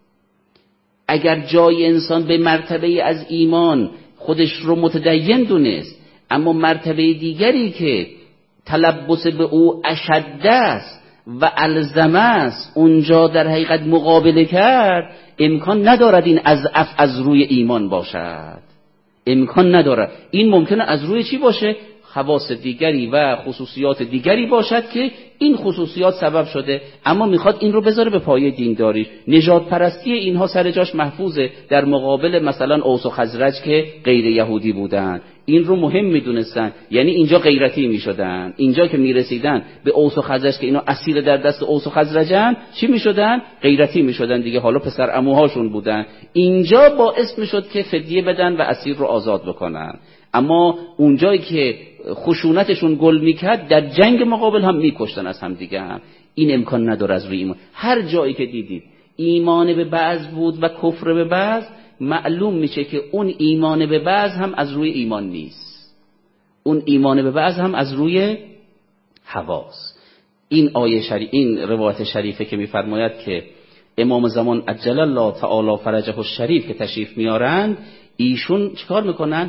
اگر جای انسان به مرتبه از ایمان خودش رو متدین دونست، اما مرتبه دیگری که تلبس به او اشد است و الزم است، اونجا در حقیقت مقابله کرد، امکان ندارد این از روی ایمان باشد. امکان نداره. این ممکنه از روی چی باشه؟ خواص دیگری و خصوصیات دیگری باشد که این خصوصیات سبب شده، اما میخواد این رو بذاره به پایه دینداری. نژاد پرستی اینها سر جاش محفوظه، در مقابل مثلا اوس و خزرج که غیر یهودی بودن، این رو مهم میدونستن، یعنی اینجا غیرتی میشدن. اینجا که میرسیدن به اوس و خزرج که اینا اسیر در دست اوس و خزرجن، چی میشدن؟ غیرتی میشدن دیگه، حالا پسر عموهاشون بودن. اینجا باعث میشد که فدیه بدن و اسیر رو آزاد بکنن. اما اونجایی که خشونتشون گل میکرد، در جنگ مقابل هم میکشتن از هم دیگه هم. این امکان نداره از روی ایمان. هر جایی که دیدید ایمان به بعض بود و کفر به بعض، معلوم میشه که اون ایمان به بعض هم از روی ایمان نیست، اون ایمان به بعض هم از روی هواست. این این روایت شریفه که میفرماید که امام زمان عجل الله تعالی فرجه الشریف که تشریف میارند، ایشون چیکار میکنن؟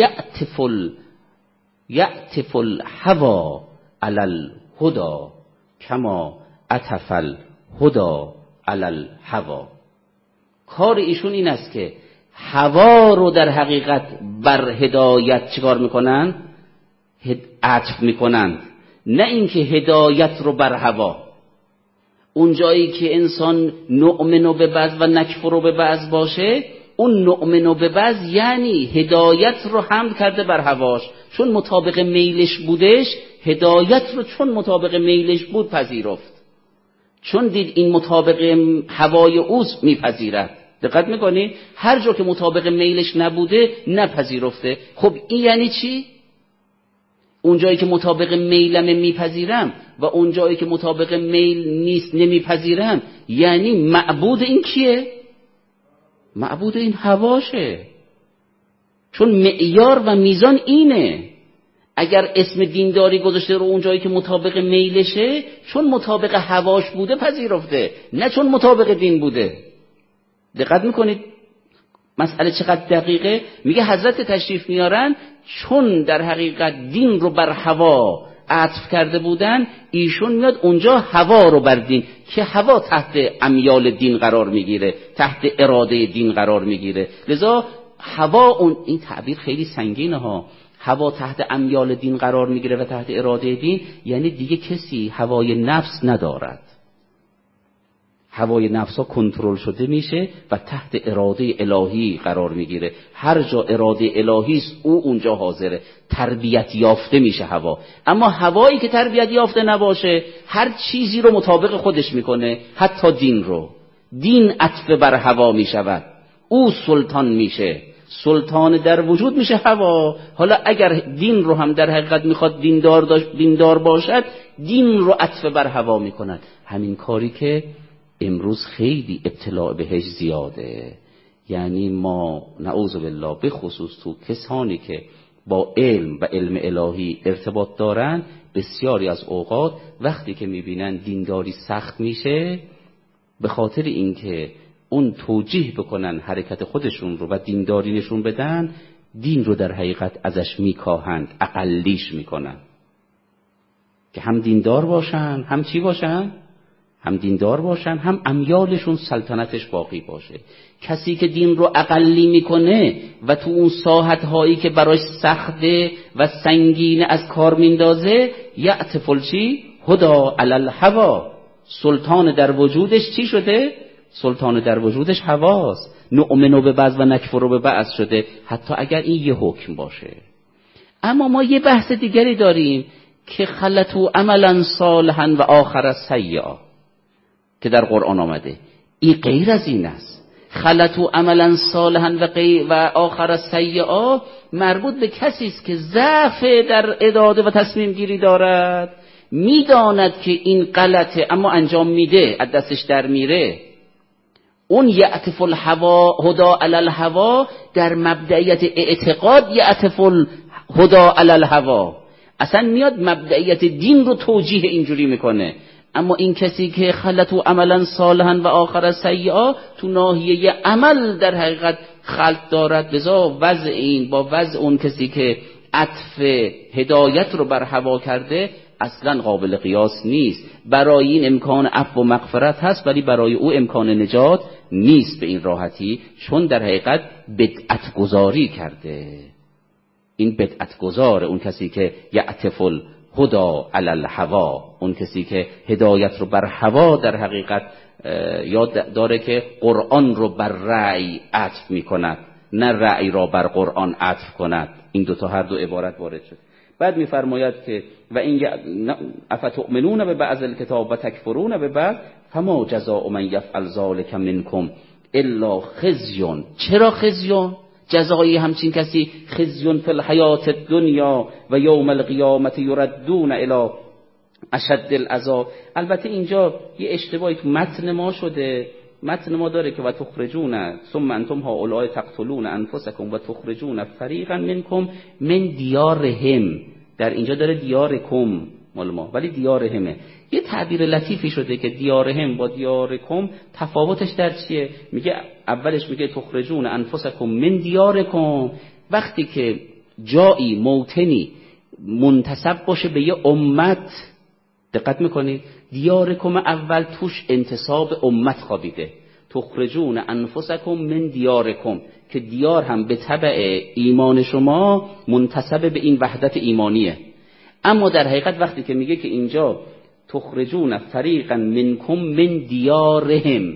یعتف الهوا علی الهدى کما عطف الهدى علی الهوا. کار ایشون این است که هوا رو در حقیقت بر هدایت چیکار میکنن؟ عطف میکنند، نه اینکه هدایت رو بر هوا. اون جایی که انسان نؤمن به بعض و نکفر به بعض باشه، اون نؤمن به بعض یعنی هدایت رو حمل کرده بر هواش، چون مطابق میلش بودش، هدایت رو چون مطابق میلش بود پذیرفت، چون دید این مطابق هوای اوست میپذیرد. دقت میکنی؟ هر جا که مطابق میلش نبوده نپذیرفته. خب این یعنی چی؟ اون جایی که مطابق میلم میپذیرم و اون جایی که مطابق میل نیست نمیپذیرم، یعنی معبود این کیه؟ معبود این هواشه، چون معیار و میزان اینه. اگر اسم دینداری گذاشته رو اون جایی که مطابق میلشه، چون مطابق هواش بوده پذیرفته، نه چون مطابق دین بوده. دقت میکنید مسئله چقدر دقیقه؟ میگه حضرت تشریف میارن چون در حقیقت دین رو بر هوا عطف کرده بودن، ایشون میاد اونجا هوا رو بر دین، که هوا تحت امیال دین قرار میگیره، تحت اراده دین قرار میگیره. لذا هوا این تعبیر خیلی سنگینه ها. هوا تحت امیال دین قرار میگیره و تحت اراده دین، یعنی دیگه کسی هوای نفس ندارد. هوای نفس ها کنترل شده میشه و تحت اراده الهی قرار میگیره. هر جا اراده الهی است او اونجا حاضره، تربیت یافته میشه هوا. اما هوایی که تربیت یافته نباشه، هر چیزی رو مطابق خودش میکنه، حتی دین رو. دین عطف بر هوا میشود، او سلطان میشه، سلطان در وجود میشه هوا. حالا اگر دین رو هم در حقیقت میخواد دیندار باشد، دین رو عطف بر هوا میکند. همین کاری که امروز خیلی ابتلاع بهش زیاده. یعنی ما نعوذ بالله به خصوص تو کسانی که با علم و علم الهی ارتباط دارن، بسیاری از اوقات وقتی که میبینن دینداری سخت میشه، به خاطر اینکه اون توجیه بکنن حرکت خودشون رو و دینداری نشون بدن، دین رو در حقیقت ازش میکاهند، اقلیش میکنن که هم دیندار باشن، هم چی باشن؟ هم دیندار باشن، هم امیالشون سلطنتش باقی باشه. کسی که دین رو اقلی میکنه و تو اون ساحت هایی که براش سخته و سنگینه از کار میندازه، یعتفل چی؟ هدا علی الهوا. سلطان در وجودش چی شده؟ سلطان در وجودش هواست. نؤمن به بعض و نکفر به بعض شده، حتی اگر این یه حکم باشه. اما ما یه بحث دیگری داریم که خلطوا عملا صالحا و آخر سیئا که در قرآن آمده. این غیر از این است. خلطوا عملا صالحا و آخر سیئا مربوط به کسی است که ضعف در اراده و تصمیم گیری دارد، میداند که این غلطه اما انجام میده، از دستش در میره. اون یعطف الهوا هدا علی الهوا در مبدئیت اعتقاد یعطف الهدا علی الهوا، اصلا میاد مبدئیت دین رو توجیه اینجوری میکنه. اما این کسی که خلطوا عملا صالحا و آخر سیئا تو ناحیه عمل در حقیقت خلط دارد، لذا وضع این با وضع اون کسی که عطف هدایت رو بر هوا کرده اصلا قابل قیاس نیست. برای این امکان عفو و مغفرت هست، ولی برای او امکان نجات نیست به این راحتی، چون در حقیقت بدعت گذاری کرده. این بدعت گذاره، اون کسی که یعطف الهدا علی الهوا، اون کسی که هدایت رو بر هوا در حقیقت یاد داره که قرآن رو بر رأی عطف می کند، نه رأی را بر قرآن عطف کند. این دوتا هر دو عبارت وارد شد. بعد میفرماید که و این افتؤمنون به بعض الکتاب و تکفرون به بعض فما جزاء من یفعل ذلک منکم الا خزی. چرا خزی؟ جزای همچین کسی خزی فی الحیات الدنیا و یوم القیامت یردون الی اشد العذاب. البته اینجا یه اشتباهی تو متن ما شده. متن ما داره که و تخرجون ثم انتم هؤلاء تقتلون انفسکم و تخرجون فریقا منکم من دیارهم. در اینجا داره دیارکم مال ما، ولی دیارهمه. یه تعبیر لطیفی شده که دیارهم با دیارکم تفاوتش در چیه؟ میگه اولش میگه تخرجون انفسکم من دیارکم، وقتی که جایی موطنی منتسب باشه به یه امت، دقت میکنید دیارکم اول توش انتساب امت خوابیده، تخرجون انفسکم من دیارکم، که دیار هم به تبع ایمان شما منتسب به این وحدت ایمانیه. اما در حقیقت وقتی که میگه که اینجا تخرجون فریقا منکم من دیارهم،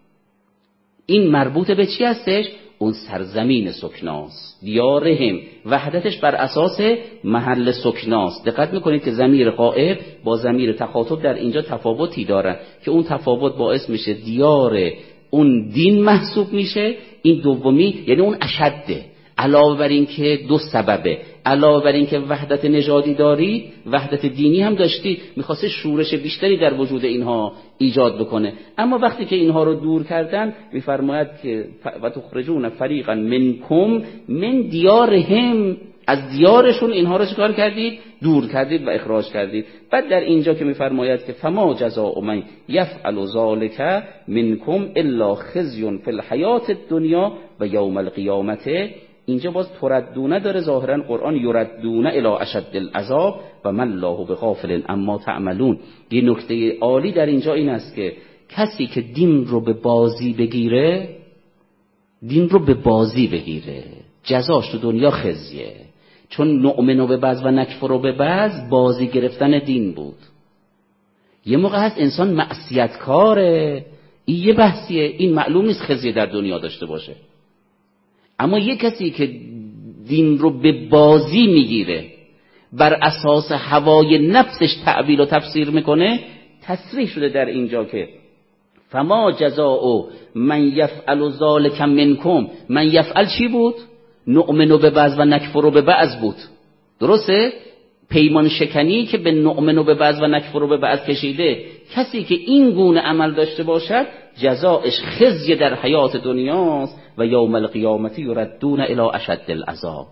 این مربوط به چی هستش؟ اون سرزمین سکناست. دیارهم وحدتش بر اساس محل سکناست. دقت میکنید که ضمیر غائب با ضمیر تخاطب در اینجا تفاوتی دارن که اون تفاوت باعث میشه دیار اون دین محسوب میشه، این دومی یعنی اون اشده. علاوه بر این که دو سببه، علاوه بر این که وحدت نژادی داری، وحدت دینی هم داشتی، میخواسته شورش بیشتری در وجود اینها ایجاد بکنه. اما وقتی که اینها رو دور کردن، میفرماید که و تخرجون فریقا منکم من دیارهم، از دیارشون اینها رو چیکار کردید؟ دور کردید و اخراج کردید. بعد در اینجا که میفرماید که فما جزاء من یفعل ذلک منکم الا خزی فی الحیات الدنیا و یوم القیامت، اینجا باز تردونه داره ظاهرا قرآن، یردون الی اشد العذاب و من الله بغافل اما تعملون. یه نکته عالی در اینجا این است که کسی که دین رو به بازی بگیره، دین رو به بازی بگیره، جزاش تو دنیا خزیه. چون نؤمن به بعض و نکفر به بعض بازی گرفتن دین بود. یه موقع هست انسان معصیتکاره، این یه بحثیه، این معلوم نیست خزیه در دنیا داشته باشه. اما یه کسی که دین رو به بازی میگیره، بر اساس هوای نفسش تعبیل و تفسیر میکنه، تصریح شده در اینجا که فما جزاء من یفعل ذلک منکم. من یفعل چی بود؟ نؤمن به بعض و نکفر به بعض بود. درسته؟ پیمان شکنی که به نؤمن به بعض و نکفر به بعض کشیده. کسی که این گونه عمل داشته باشد جزاش خزی در حیات دنیاست و یوم القیامت یردون الی اشد العذاب.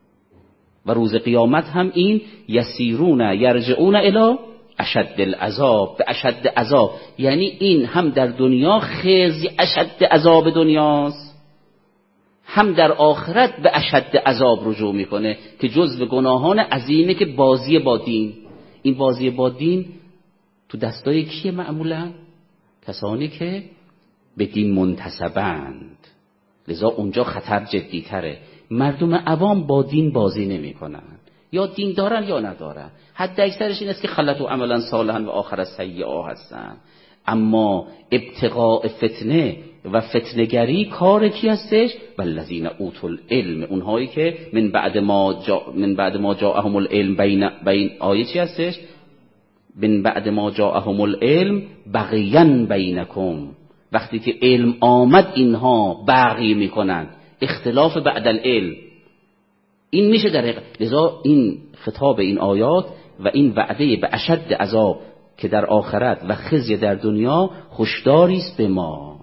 و روز قیامت هم این یسیرون یرجعون الی اشد العذاب، به اشد عذاب، یعنی این هم در دنیا خزی اشد عذاب دنیاست، هم در آخرت به اشد عذاب رجوع میکنه که جزو گناهان عظیمه که بازی با دین. این بازی با دین تو دستای کیه معمولا؟ کسانی که به دین منتسبند، لذا اونجا خطر جدی تره. مردم عوام با دین بازی نمی کنن، یا دین دارن یا ندارن، حد اکثرش این است که خلطوا عملا صالحا و آخر سیئا هستن. اما ابتغاء فتنه و فتنگری کار کی هستش؟ والذین اوتوا العلم، اونهایی که من بعد ما جاءهم العلم بین آیه چی هستش؟ من بعد ما جاءهم العلم بغیا بینکم، وقتی که علم آمد اینها بغی میکنن، اختلاف بعد العلم. این میشه در لذا این خطاب این آیات و این وعده به اشد عذاب که در آخرت و خزی در دنیا هشداری است به ما،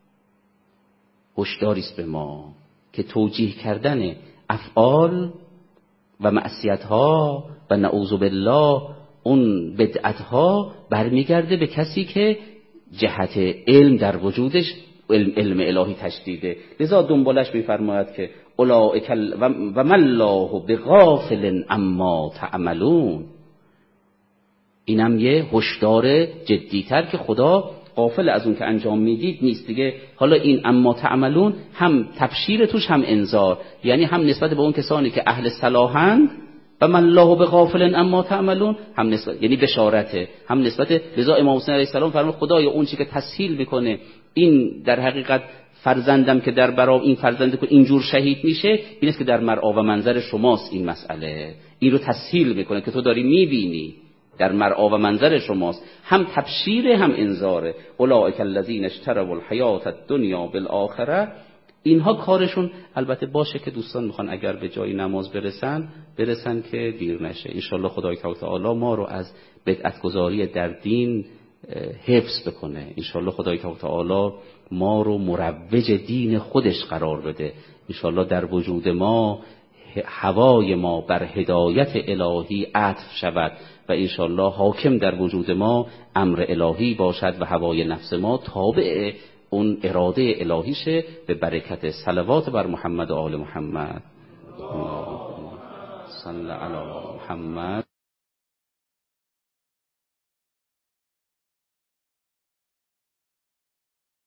هشداری است به ما که توجیه کردن افعال و معصیت‌ها و نعوذ بالله اون بدعت‌ها برمیگرده به کسی که جهت علم در وجودش علم الهی تشدیده. لذا دنبالش میفرماید که اولئک و ما الله بغافل عما تعملون. اینم یه هشدار جدی‌تر که خدا غافل از اون که انجام میدید نیست دیگه. حالا این اما تعملون هم تبشیر توش هم انذار، یعنی هم نسبت به اون کسانی که اهل صلاحند و من الله بغافل اما تعملون، هم نسبت یعنی بشارته، هم نسبت. لذا امام حسین علیه السلام فرمود خدایا اون چی که تسهیل میکنه این در حقیقت فرزندم که در برای این فرزند که اینجور شهید میشه، این است که در مرعا و منظر شماست. این مسئله این رو تسهیل میکنه که تو داری میبینی در مرعا و منظر شماست، هم تبشیره هم انذاره. اولئک الذین اشتروا الحیات الدنیا بالآخره. اینها کارشون البته باشه که دوستان میخوان اگر به جای نماز برسن که دیر نشه. انشالله خدای تعالی ما رو از بدعت گذاری در دین حفظ بکنه. انشالله خدای تعالی ما رو مروج دین خودش قرار بده. انشالله در وجود ما هوای ما بر هدایت الهی عطف شود و انشالله حاکم در وجود ما امر الهی باشد و هوای نفس ما تابع اون اراده الهیشه، به برکت صلوات بر محمد و آل محمد. صلی علی محمد.